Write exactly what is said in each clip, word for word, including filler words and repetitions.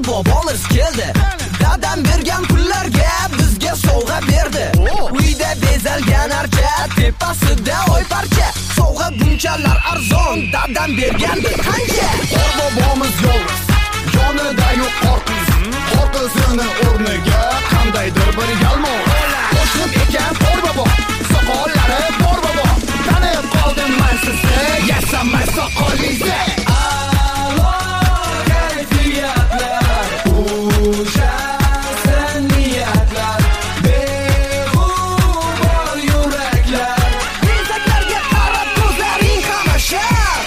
bobomiz keldi. Dadam bergan pullarga bizga sovg'a berdi. Uyda bezalgan archa, tepasida oy parcha. Sovg'a bunchalar arzon, dadam bergandi qancha. Bor bobomiz yolg'iz, yonida yo'q qorqiz. Qorqizini o'rniga qandaydir bir yalmon. Qo'shib ekan bor bobo, soqollari bor bobo. Tanib qoldim men sizni, yasamay soqolingizni. Alo, kayfiyatlar, o'shasin niyatlar, beg'ubor yuraklar. Bezaklarga qarab ko'zlaring qamashar.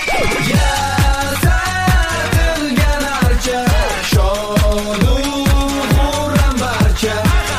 Yasatilgan archa, shodu xurram barcha.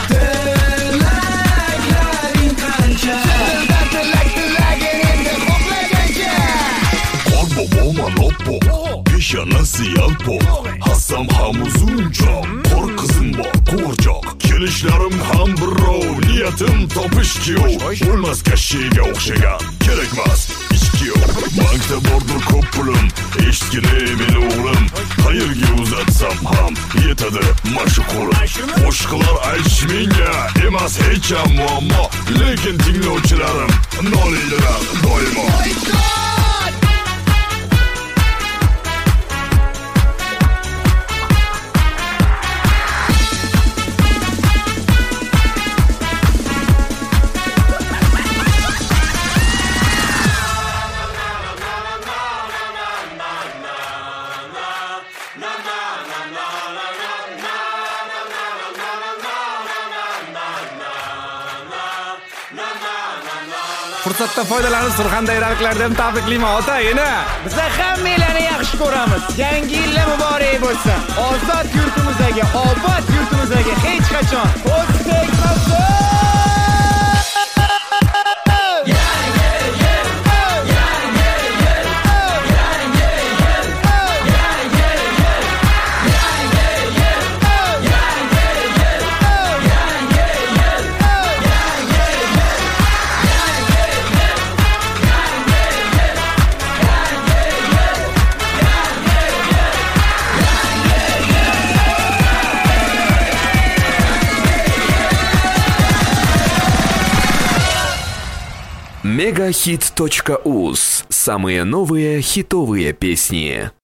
Tilaklaring qancha, tilak tilaging endi xohlagancha. Bor boboma loppo, peshanasi yalpo. Hassam ham uzunchoq, qor qizim bor qo'rchoq. Kelishlarim ham birov, niyatim topish kuyov. Bo'lmas kashshiga o'xshagan, kerakmas ichkiyov. Bankda bordir ko'p pulim, eshitgini meni o'g'lim. Qayerga uzatsam ham yetadi mashhurim. Qo'shiqlar aytish menga emas hech ham muammo, lekin tinglovchilarim noliydilar doimo. Fursatdan foydalanib surxondaryoliklardan tabriklayman otagina. Biz hammalarni yaxshi ko'ramiz. Yangi yil muborak bo'lsin. Ozod yurtimizdagi, obod yurtimizdagi hech qachon ko'z tegmasin. мегахит точка уз. Самые новые хитовые песни.